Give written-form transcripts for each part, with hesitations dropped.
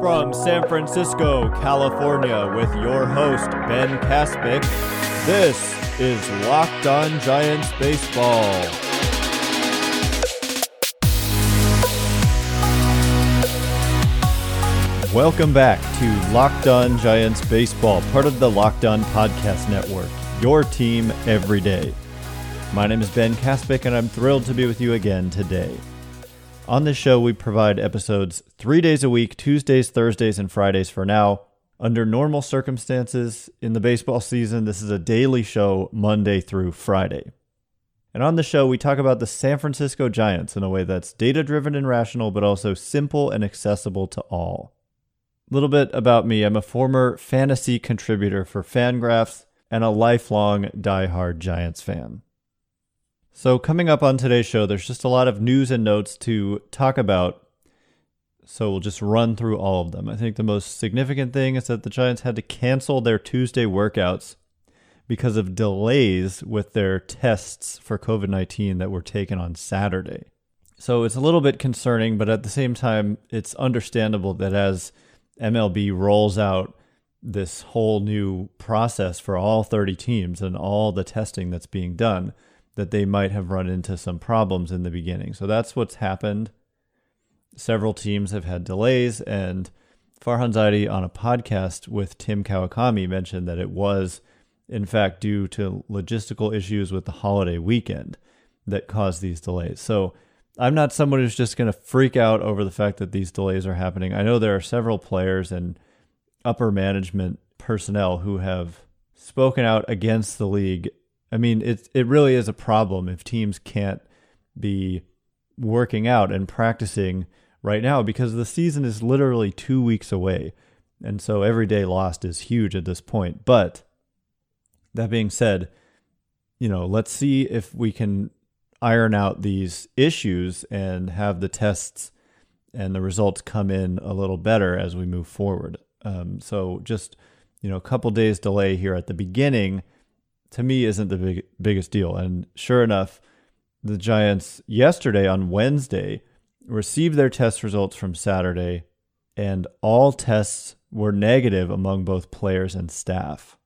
From San Francisco, California, with your host, Ben Kaspick, this is Locked On Giants Baseball. Welcome back to Locked On Giants Baseball, part of the Locked On Podcast Network, your team every day. My name is Ben Kaspick, and I'm thrilled to be with you again today. On this show, we provide episodes 3 days a week, Tuesdays, Thursdays, and Fridays for now. Under normal circumstances in the baseball season, this is a daily show, Monday through Friday. And on the show, we talk about the San Francisco Giants in a way that's data-driven and rational, but also simple and accessible to all. A little bit about me. I'm a former fantasy contributor for Fangraphs and a lifelong diehard Giants fan. So coming up on today's show, there's just a lot of news and notes to talk about, so we'll just run through all of them. I think the most significant thing is that the Giants had to cancel their Tuesday workouts because of delays with their tests for COVID-19 that were taken on Saturday. So it's a little bit concerning, but at the same time, it's understandable that as MLB rolls out this whole new process for all 30 teams and all the testing that's being done, that they might have run into some problems in the beginning. So that's what's happened. Several teams have had delays, and Farhan Zaidi on a podcast with Tim Kawakami mentioned that it was, in fact, due to logistical issues with the holiday weekend that caused these delays. So I'm not someone who's just going to freak out over the fact that these delays are happening. I know there are several players and upper management personnel who have spoken out against the league. I mean, it really is a problem if teams can't be working out and practicing right now because the season is literally 2 weeks away. And so every day lost is huge at this point. But that being said, let's see if we can iron out these issues and have the tests and the results come in a little better as we move forward. So just, a couple days delay here at the beginning to me isn't the biggest deal. And sure enough, the Giants yesterday on Wednesday received their test results from Saturday, and all tests were negative among both players and staff.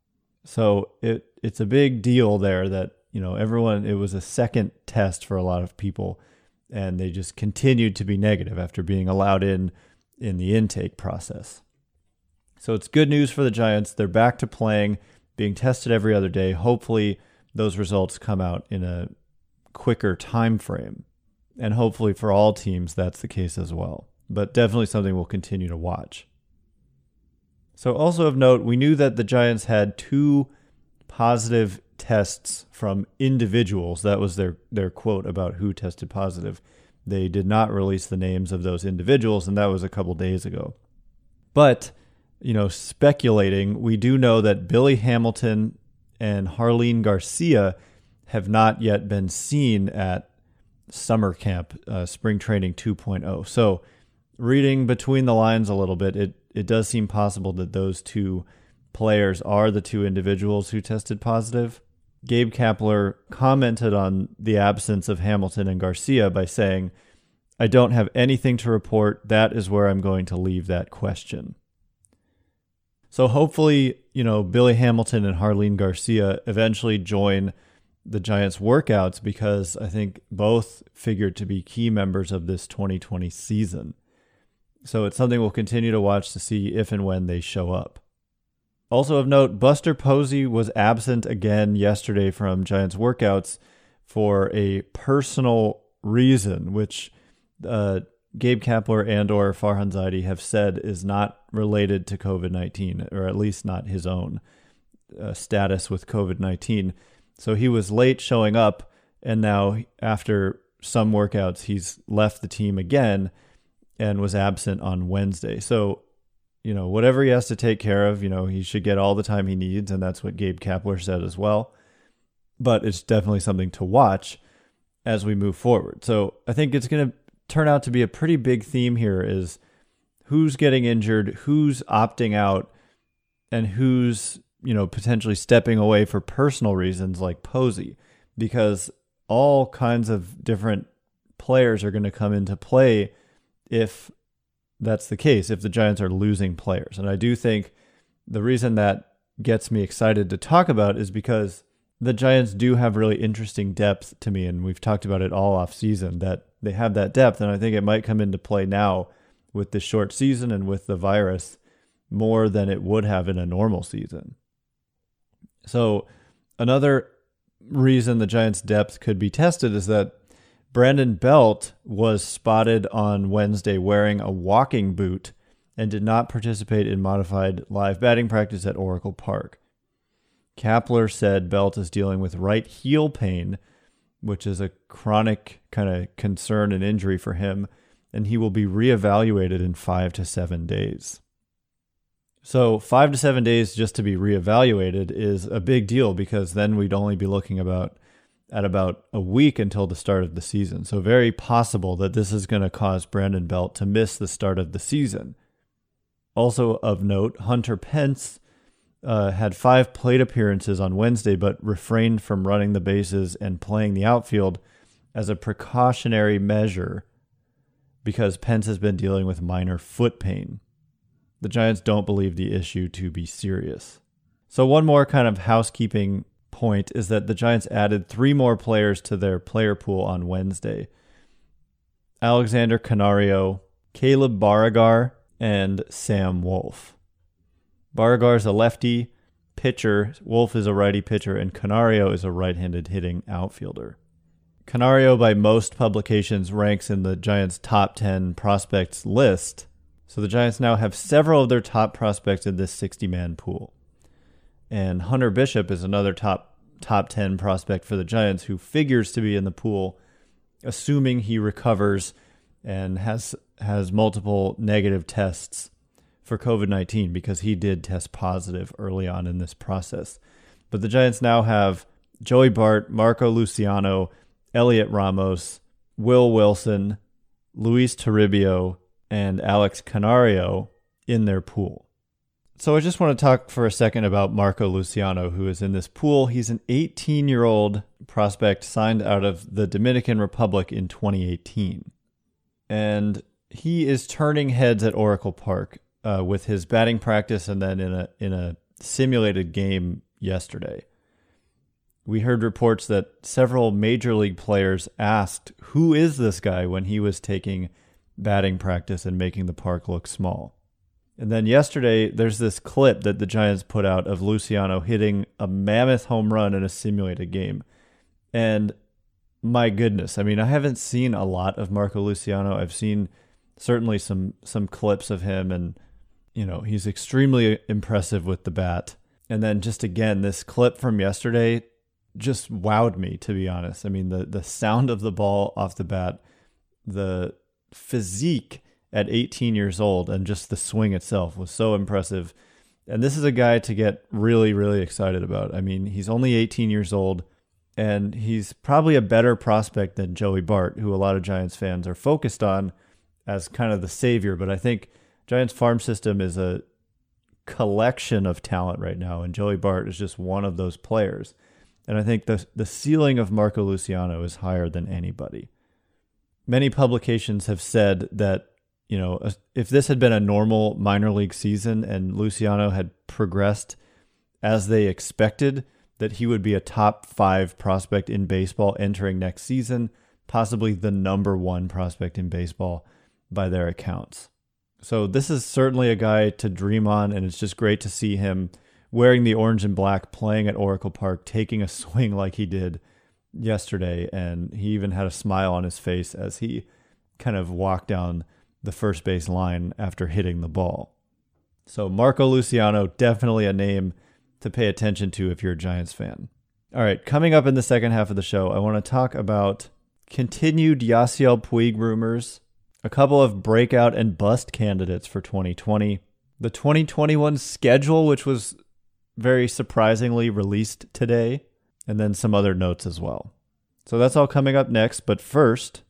So it's a big deal there that, everyone, it was a second test for a lot of people, and they just continued to be negative after being allowed in the intake process. So it's good news for the Giants. They're back to playing, being tested every other day. Hopefully those results come out in a quicker time frame. And hopefully for all teams, that's the case as well. But definitely something we'll continue to watch. So also of note, we knew that the Giants had 2 positive tests from individuals. That was their quote about who tested positive. They did not release the names of those individuals, and that was a couple days ago. But speculating, we do know that Billy Hamilton and Jarlin Garcia have not yet been seen at summer camp, spring training 2.0. So reading between the lines a little bit, it does seem possible that those 2 players are the 2 individuals who tested positive. Gabe Kapler commented on the absence of Hamilton and Garcia by saying, "I don't have anything to report. That is where I'm going to leave that question." So hopefully, Billy Hamilton and Jarlin Garcia eventually join the Giants workouts because I think both figured to be key members of this 2020 season. So it's something we'll continue to watch to see if and when they show up. Also of note, Buster Posey was absent again yesterday from Giants workouts for a personal reason, which Gabe Kapler and or Farhan Zaidi have said is not related to COVID-19, or at least not his own status with COVID-19. So he was late showing up, and now after some workouts, he's left the team again and was absent on Wednesday. So, whatever he has to take care of, he should get all the time he needs, and that's what Gabe Kapler said as well. But it's definitely something to watch as we move forward. So I think it's going to turn out to be a pretty big theme here is who's getting injured, who's opting out, and who's, potentially stepping away for personal reasons like Posey, because all kinds of different players are going to come into play if that's the case if the Giants are losing players. And I do think the reason that gets me excited to talk about is because the Giants do have really interesting depth to me, and we've talked about it all off season, that they have that depth, and I think it might come into play now with the short season and with the virus more than it would have in a normal season. So another reason the Giants' depth could be tested is that Brandon Belt was spotted on Wednesday wearing a walking boot and did not participate in modified live batting practice at Oracle Park. Kapler said Belt is dealing with right heel pain, which is a chronic kind of concern and injury for him, and he will be reevaluated in 5 to 7 days. So 5 to 7 days just to be reevaluated is a big deal, because then we'd only be looking at about a week until the start of the season. So very possible that this is going to cause Brandon Belt to miss the start of the season. Also of note, Hunter Pence had 5 plate appearances on Wednesday, but refrained from running the bases and playing the outfield as a precautionary measure because Pence has been dealing with minor foot pain. The Giants don't believe the issue to be serious. So one more kind of housekeeping point is that the Giants added 3 more players to their player pool on Wednesday. Alexander Canario, Caleb Baragar, and Sam Wolf. Baragar is a lefty pitcher, Wolf is a righty pitcher, and Canario is a right-handed hitting outfielder. Canario, by most publications, ranks in the Giants' top 10 prospects list, so the Giants now have several of their top prospects in this 60-man pool. And Hunter Bishop is another top 10 prospect for the Giants who figures to be in the pool, assuming he recovers and has multiple negative tests for COVID-19, because he did test positive early on in this process. But the Giants now have Joey Bart, Marco Luciano, Elliot Ramos, Will Wilson, Luis Toribio, and Alex Canario in their pool. So I just want to talk for a second about Marco Luciano, who is in this pool. He's an 18-year-old prospect signed out of the Dominican Republic in 2018. And he is turning heads at Oracle Park with his batting practice and then in a simulated game yesterday. We heard reports that several major league players asked, who is this guy, when he was taking batting practice and making the park look small. And then yesterday, there's this clip that the Giants put out of Luciano hitting a mammoth home run in a simulated game. And my goodness, I mean, I haven't seen a lot of Marco Luciano. I've seen certainly some clips of him, and he's extremely impressive with the bat. And then just again, this clip from yesterday just wowed me, to be honest. I mean, the sound of the ball off the bat, the physique at 18 years old, and just the swing itself was so impressive. And this is a guy to get really, really excited about. I mean, he's only 18 years old, and he's probably a better prospect than Joey Bart, who a lot of Giants fans are focused on as kind of the savior. But I think Giants farm system is a collection of talent right now, and Joey Bart is just one of those players. And I think the ceiling of Marco Luciano is higher than anybody. Many publications have said that, if this had been a normal minor league season and Luciano had progressed as they expected, that he would be a top 5 prospect in baseball entering next season, possibly the number 1 prospect in baseball by their accounts. So this is certainly a guy to dream on, and it's just great to see him wearing the orange and black, playing at Oracle Park, taking a swing like he did yesterday, and he even had a smile on his face as he kind of walked down the first base line after hitting the ball. So Marco Luciano, definitely a name to pay attention to if you're a Giants fan. All right, coming up in the second half of the show, I want to talk about continued Yasiel Puig rumors, a couple of breakout and bust candidates for 2020, the 2021 schedule, which was very surprisingly released today, and then some other notes as well. So that's all coming up next, but first,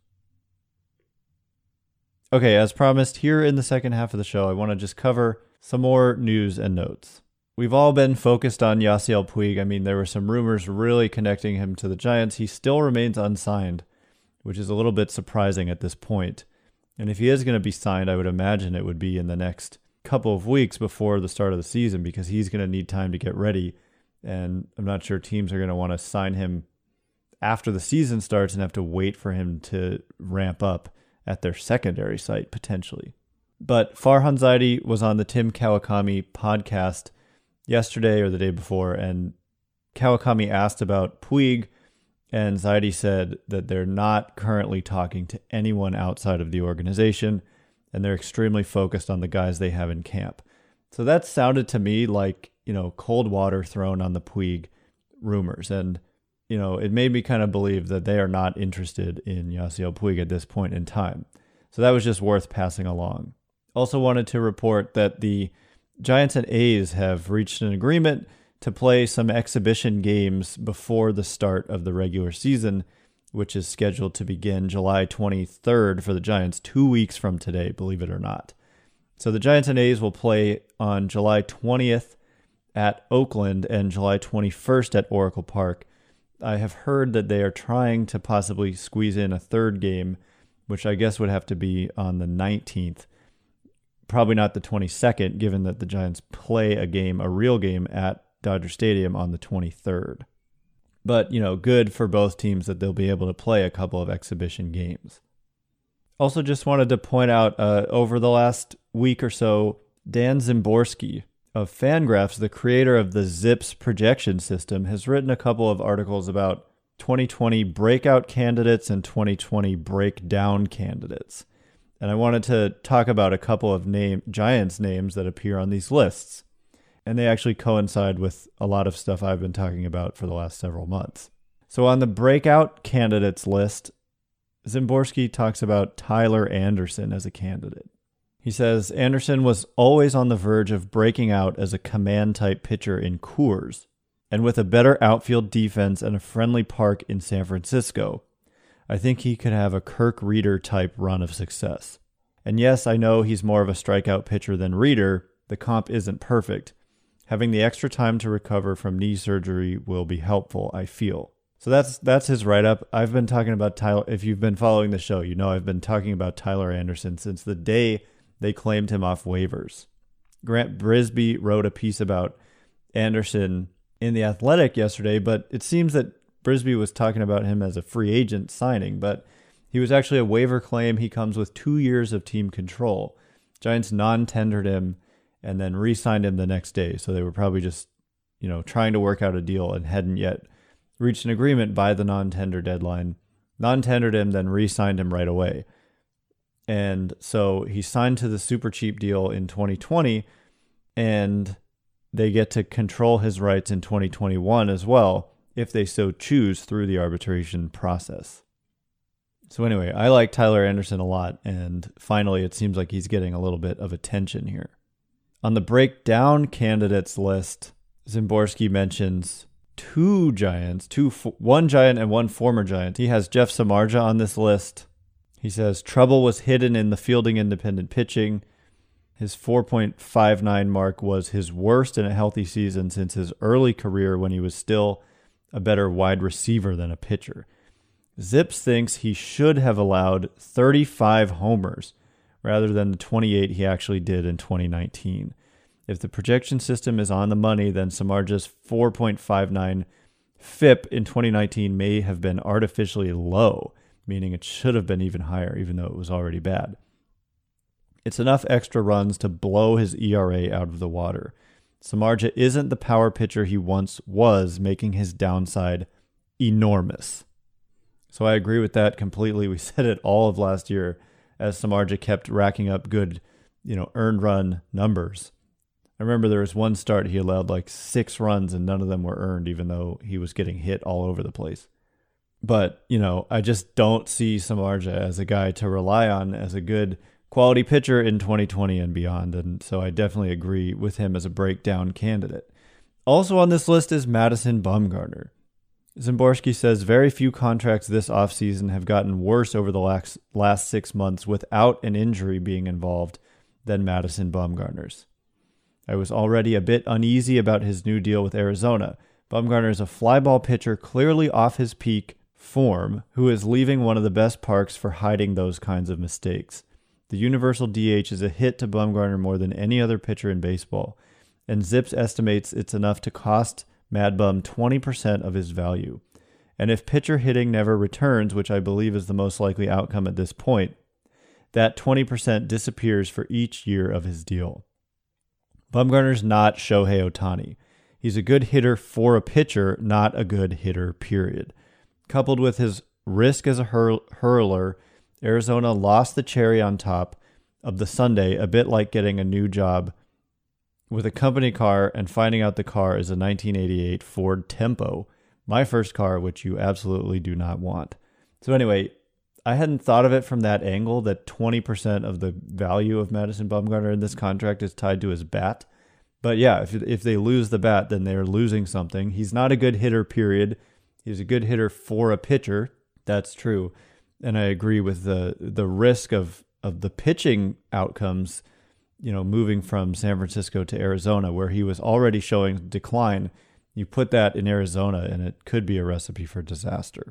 okay, as promised, here in the second half of the show, I want to just cover some more news and notes. We've all been focused on Yasiel Puig. I mean, there were some rumors really connecting him to the Giants. He still remains unsigned, which is a little bit surprising at this point. And if he is going to be signed, I would imagine it would be in the next couple of weeks before the start of the season, because he's going to need time to get ready. And I'm not sure teams are going to want to sign him after the season starts and have to wait for him to ramp up at their secondary site potentially. But Farhan Zaidi was on the Tim Kawakami podcast yesterday or the day before, and Kawakami asked about Puig, and Zaidi said that they're not currently talking to anyone outside of the organization, and they're extremely focused on the guys they have in camp. So that sounded to me like, cold water thrown on the Puig rumors. And, it made me kind of believe that they are not interested in Yasiel Puig at this point in time. So that was just worth passing along. Also wanted to report that the Giants and A's have reached an agreement to play some exhibition games before the start of the regular season, which is scheduled to begin July 23rd for the Giants, 2 weeks from today, believe it or not. So the Giants and A's will play on July 20th at Oakland and July 21st at Oracle Park. I have heard that they are trying to possibly squeeze in a third game, which I guess would have to be on the 19th. Probably not the 22nd, given that the Giants play a real game at Dodger Stadium on the 23rd. But, good for both teams that they'll be able to play a couple of exhibition games. Also just wanted to point out, over the last week or so, Dan Szymborski of Fangraphs, the creator of the Zips projection system, has written a couple of articles about 2020 breakout candidates and 2020 breakdown candidates. And I wanted to talk about a couple of Giants names that appear on these lists. And they actually coincide with a lot of stuff I've been talking about for the last several months. So on the breakout candidates list, Szymborski talks about Tyler Anderson as a candidate. He says Anderson was always on the verge of breaking out as a command-type pitcher in Coors, and with a better outfield defense and a friendly park in San Francisco, I think he could have a Kirk Reeder-type run of success. And yes, I know he's more of a strikeout pitcher than Reeder. The comp isn't perfect. Having the extra time to recover from knee surgery will be helpful, I feel. So that's his write-up. I've been talking about Tyler. If you've been following the show, I've been talking about Tyler Anderson since the day they claimed him off waivers. Grant Brisbee wrote a piece about Anderson in The Athletic yesterday, but it seems that Brisbee was talking about him as a free agent signing, but he was actually a waiver claim. He comes with 2 years of team control. Giants non-tendered him and then re-signed him the next day. So they were probably just, trying to work out a deal and hadn't yet reached an agreement by the non-tender deadline. Non-tendered him, then re-signed him right away. And so he signed to the super cheap deal in 2020, and they get to control his rights in 2021 as well, if they so choose through the arbitration process. So anyway, I like Tyler Anderson a lot, and finally it seems like he's getting a little bit of attention here. On the breakdown candidates list, Szymborski mentions one Giant and one former Giant. He has Jeff Samardzija on this list. He says trouble was hidden in the fielding independent pitching. His 4.59 mark was his worst in a healthy season since his early career when he was still a better wide receiver than a pitcher. Zips thinks he should have allowed 35 homers rather than the 28 he actually did in 2019. If the projection system is on the money, then Samardzija's 4.59 FIP in 2019 may have been artificially low, meaning it should have been even higher, even though it was already bad. It's enough extra runs to blow his ERA out of the water. Samardzija isn't the power pitcher he once was, making his downside enormous. So I agree with that completely. We said it all of last year as Samardzija kept racking up good, earned run numbers. I remember there was one start he allowed like 6 runs and none of them were earned, even though he was getting hit all over the place. But, I just don't see Samardzija as a guy to rely on as a good quality pitcher in 2020 and beyond. And so I definitely agree with him as a breakdown candidate. Also on this list is Madison Bumgarner. Szymborski says very few contracts this offseason have gotten worse over the last 6 months without an injury being involved than Madison Bumgarner's. I was already a bit uneasy about his new deal with Arizona. Bumgarner is a fly ball pitcher clearly off his peak form who is leaving one of the best parks for hiding those kinds of mistakes. The universal DH is a hit to Bumgarner more than any other pitcher in baseball, and Zips estimates it's enough to cost Mad Bum 20% of his value. And if pitcher hitting never returns, which I believe is the most likely outcome at this point, that 20% disappears for each year of his deal. Bumgarner's not Shohei Ohtani. He's a good hitter for a pitcher, not a good hitter, period. Coupled with his risk as a hurler, Arizona lost the cherry on top of the sundae, a bit like getting a new job with a company car and finding out the car is a 1988 Ford Tempo, my first car, which you absolutely do not want. So anyway, I hadn't thought of it from that angle, that 20% of the value of Madison Bumgarner in this contract is tied to his bat. But yeah, if they lose the bat, then they're losing something. He's not a good hitter, period. He's a good hitter for a pitcher. That's true. And I agree with the risk of the pitching outcomes, moving from San Francisco to Arizona, where he was already showing decline. You put that in Arizona, and it could be a recipe for disaster.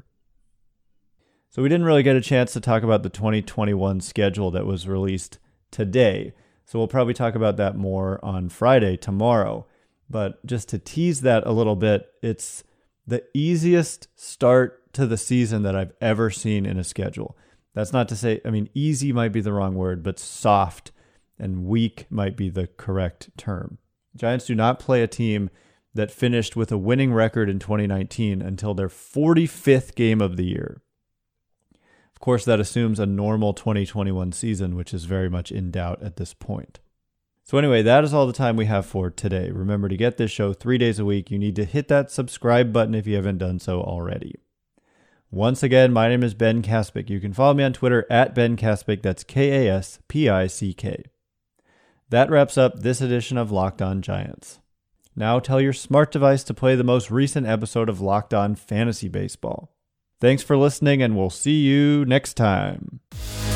So we didn't really get a chance to talk about the 2021 schedule that was released today. So we'll probably talk about that more on Friday, tomorrow. But just to tease that a little bit, it's the easiest start to the season that I've ever seen in a schedule. That's not to say, easy might be the wrong word, but soft and weak might be the correct term. Giants do not play a team that finished with a winning record in 2019 until their 45th game of the year. Of course, that assumes a normal 2021 season, which is very much in doubt at this point. So anyway, that is all the time we have for today. Remember, to get this show 3 days a week, you need to hit that subscribe button if you haven't done so already. Once again, my name is Ben Kaspick. You can follow me on Twitter at Ben Kaspick. That's Kaspick. That wraps up this edition of Locked On Giants. Now tell your smart device to play the most recent episode of Locked On Fantasy Baseball. Thanks for listening, and we'll see you next time.